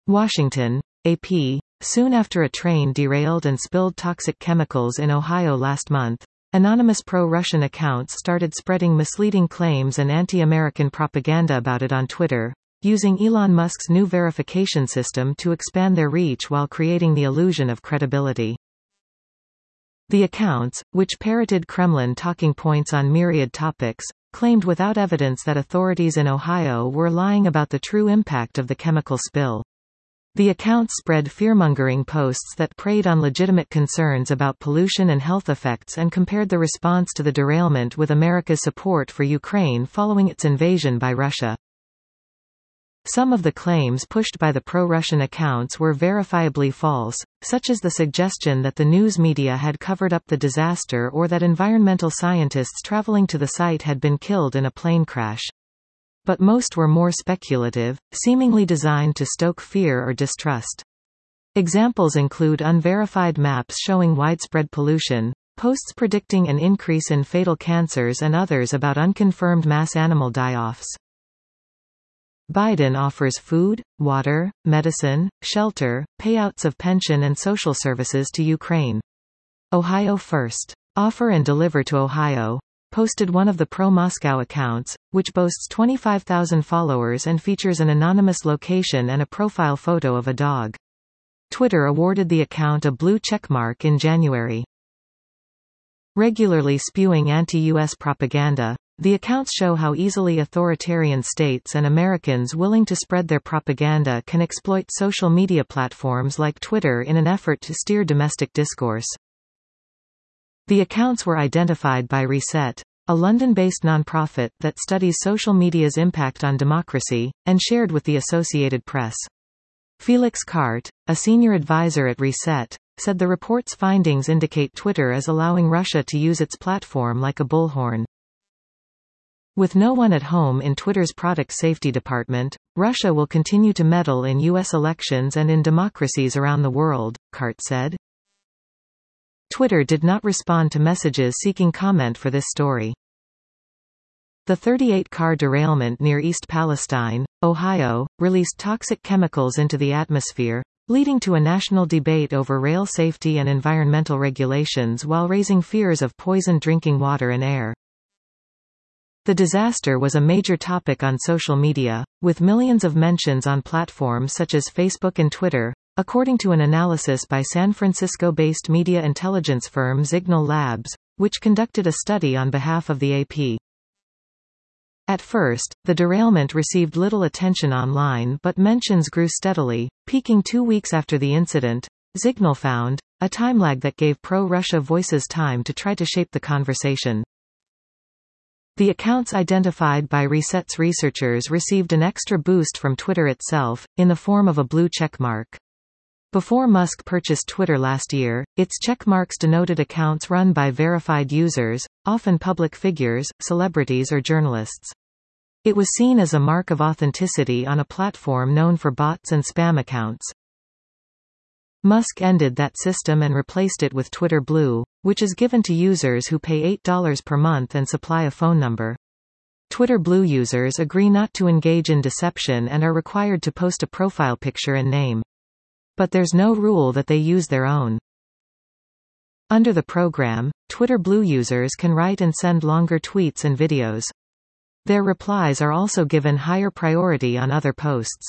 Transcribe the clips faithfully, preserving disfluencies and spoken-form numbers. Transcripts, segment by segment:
Washington, A P. Soon after a train derailed and spilled toxic chemicals in Ohio last month, anonymous pro-Russian accounts started spreading misleading claims and anti-American propaganda about it on Twitter, using Elon Musk's new verification system to expand their reach while creating the illusion of credibility. The accounts, which parroted Kremlin talking points on myriad topics, claimed without evidence that authorities in Ohio were lying about the true impact of the chemical spill. The accounts spread fearmongering posts that preyed on legitimate concerns about pollution and health effects and compared the response to the derailment with America's support for Ukraine following its invasion by Russia. Some of the claims pushed by the pro-Russian accounts were verifiably false, such as the suggestion that the news media had covered up the disaster or that environmental scientists traveling to the site had been killed in a plane crash. But most were more speculative, seemingly designed to stoke fear or distrust. Examples include unverified maps showing widespread pollution, posts predicting an increase in fatal cancers, and others about unconfirmed mass animal die-offs. Biden offers food, water, medicine, shelter, payouts of pension and social services to Ukraine. Ohio First. Offer and Deliver to Ohio posted one of the pro-Moscow accounts, which boasts twenty-five thousand followers and features an anonymous location and a profile photo of a dog. Twitter awarded the account a blue checkmark in January. Regularly spewing anti-U S propaganda, the accounts show how easily authoritarian states and Americans willing to spread their propaganda can exploit social media platforms like Twitter in an effort to steer domestic discourse. The accounts were identified by Reset, a London-based nonprofit that studies social media's impact on democracy, and shared with the Associated Press. Felix Cart, a senior advisor at Reset, said the report's findings indicate Twitter is allowing Russia to use its platform like a bullhorn. With no one at home in Twitter's product safety department, Russia will continue to meddle in U S elections and in democracies around the world, Cart said. Twitter did not respond to messages seeking comment for this story. The thirty-eight car derailment near East Palestine, Ohio, released toxic chemicals into the atmosphere, leading to a national debate over rail safety and environmental regulations while raising fears of poisoned drinking water and air. The disaster was a major topic on social media, with millions of mentions on platforms such as Facebook and Twitter, according to an analysis by San Francisco-based media intelligence firm Signal Labs, which conducted a study on behalf of the A P. At first, the derailment received little attention online, but mentions grew steadily, peaking two weeks after the incident. Signal found a time lag that gave pro-Russia voices time to try to shape the conversation. The accounts identified by Reset's researchers received an extra boost from Twitter itself, in the form of a blue checkmark. Before Musk purchased Twitter last year, its checkmarks denoted accounts run by verified users, often public figures, celebrities or journalists. It was seen as a mark of authenticity on a platform known for bots and spam accounts. Musk ended that system and replaced it with Twitter Blue, which is given to users who pay eight dollars per month and supply a phone number. Twitter Blue users agree not to engage in deception and are required to post a profile picture and name. But there's no rule that they use their own. Under the program, Twitter Blue users can write and send longer tweets and videos. Their replies are also given higher priority on other posts.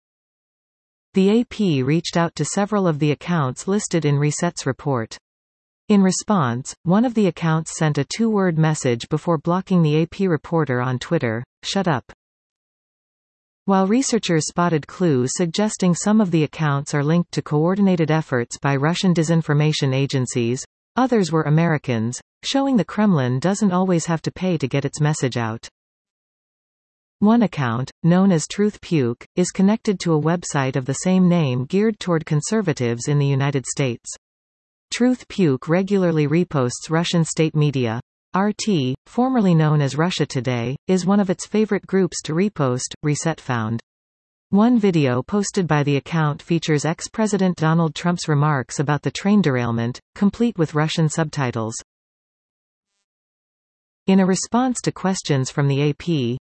The A P reached out to several of the accounts listed in Reset's report. In response, one of the accounts sent a two-word message before blocking the A P reporter on Twitter: "Shut up." While researchers spotted clues suggesting some of the accounts are linked to coordinated efforts by Russian disinformation agencies, others were Americans, showing the Kremlin doesn't always have to pay to get its message out. One account, known as Truth Puke, is connected to a website of the same name geared toward conservatives in the United States. Truth Puke regularly reposts Russian state media. R T, formerly known as Russia Today, is one of its favorite groups to repost, Reset found. One video posted by the account features ex-President Donald Trump's remarks about the train derailment, complete with Russian subtitles. In a response to questions from the A P,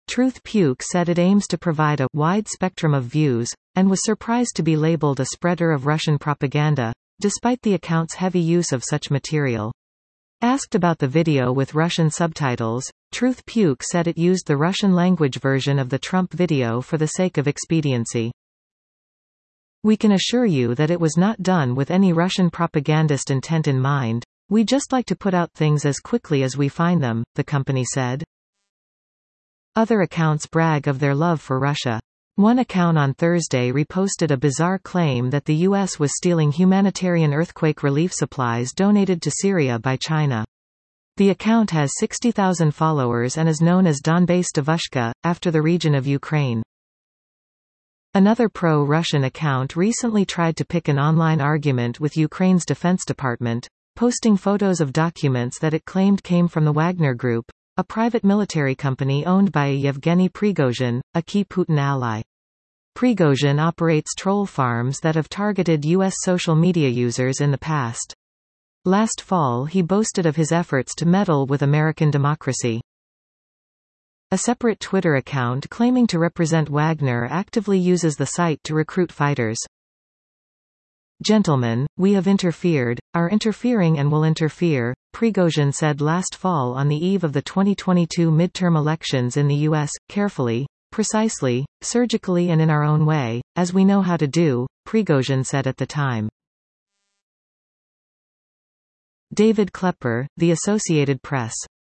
Truth Puke said it aims to provide a wide spectrum of views, and was surprised to be labeled a spreader of Russian propaganda, despite the account's heavy use of such material. Asked about the video with Russian subtitles, Truth Puke said it used the Russian-language version of the Trump video for the sake of expediency. "We can assure you that it was not done with any Russian propagandist intent in mind. We just like to put out things as quickly as we find them," the company said. Other accounts brag of their love for Russia. One account on Thursday reposted a bizarre claim that the U S was stealing humanitarian earthquake relief supplies donated to Syria by China. The account has sixty thousand followers and is known as Donbas Devushka, after the region of Ukraine. Another pro-Russian account recently tried to pick an online argument with Ukraine's Defense Department, posting photos of documents that it claimed came from the Wagner Group, a private military company owned by Yevgeny Prigozhin, a key Putin ally. Prigozhin operates troll farms that have targeted U S social media users in the past. Last fall he boasted of his efforts to meddle with American democracy. A separate Twitter account claiming to represent Wagner actively uses the site to recruit fighters. "Gentlemen, we have interfered, are interfering and will interfere," Prigozhin said last fall on the eve of the twenty twenty-two midterm elections in the U S, "Carefully, precisely, surgically and in our own way, as we know how to do," Prigozhin said at the time. David Klepper, The Associated Press.